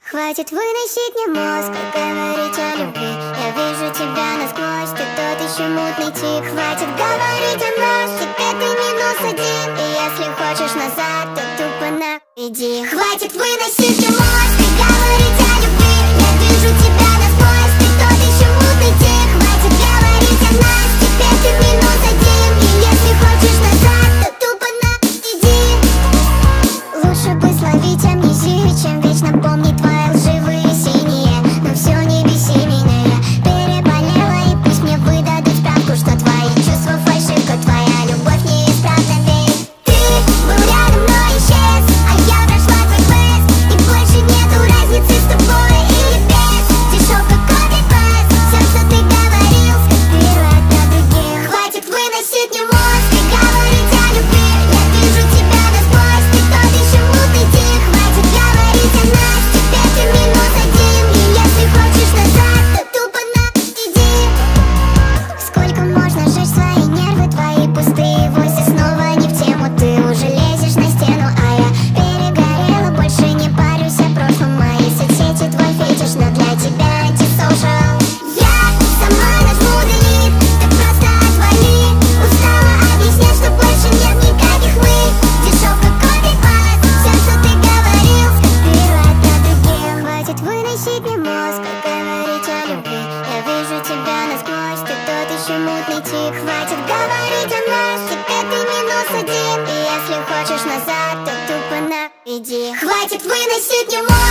Хватит выносить мне мозг и говорить о любви. Я вижу тебя насквозь, ты тот еще мутный тик. Хватит говорить о нас, теперь ты -1. И если хочешь назад, то тупо иди. Хватит выносить мне мозг и говорить о любви. Я вижу тебя насквозь, ты тот еще мутный тик. Хватит говорить о нас, теперь ты -1. И если хочешь назад, то тупо иди. Лучше бы словить амнезию, чем вечно помнить твои лживые синие. Но все, не беси меня, я переболела. И пусть мне выдадут справку, что твои чувства фальшивка, твоя любовь неисправна. Ведь ты был рядом, но исчез, а я прошла твой квест. И больше нету разницы с тобой или без. Дешевка копипаст, все, что ты говорил, скопируй от других. Хватит выносить мне мозг и говорить о любви. Я вижу тебя насквозь, ты тот еще мутный тик. Хватит говорить о нас, теперь ты -1. И если хочешь назад, то тупо иди. Сколько можно жечь свои нервы, твои пустые войсы снова не в тему. Ты уже лезешь на стену, а я перегорела. Больше не парюсь о прошлом, мои соцсети твой фетиш, но для тебя антисоушал. Я сама нажму delete, ты просто отвали. Устала объяснять, что больше нет никаких мы. Дешевка копипаст, все, что ты говорил, скопируй от других. Хватит выносить мне мозг и говорить о любви. Я вижу тебя насквозь, ты тот еще мутный тик. Хватит говорить о нас, теперь ты -1. И если хочешь назад, то тупо иди. Хватит выносить мне мозг